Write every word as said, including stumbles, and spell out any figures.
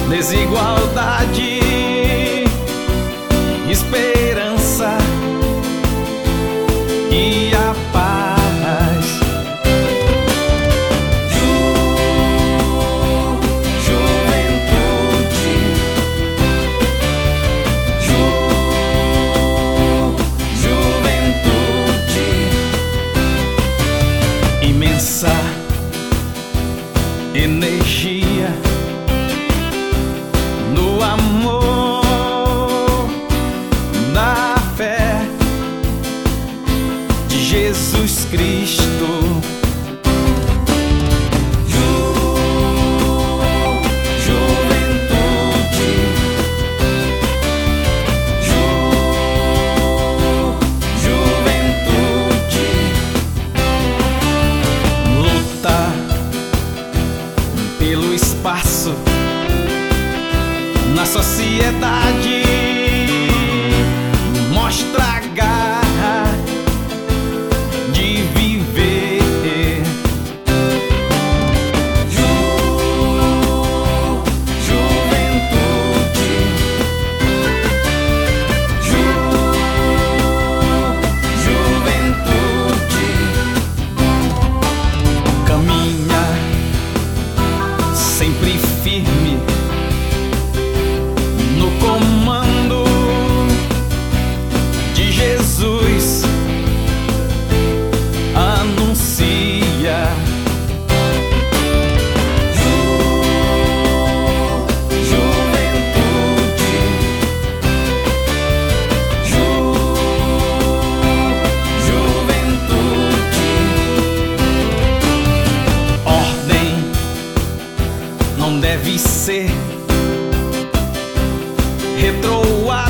desigualdade, esperança e a paz. Ju, juventude, Ju, juventude, imensa energia no amor, na fé de Jesus Cristo. Ju, juventude, Ju, juventude, luta pelo espaço na sociedade, mostra a garra de viver. Ju, juventude, Ju, juventude, caminha sempre firme no comando de Jesus, anuncia. Ju, juventude, Ju, juventude, ordem não deve ser retroar.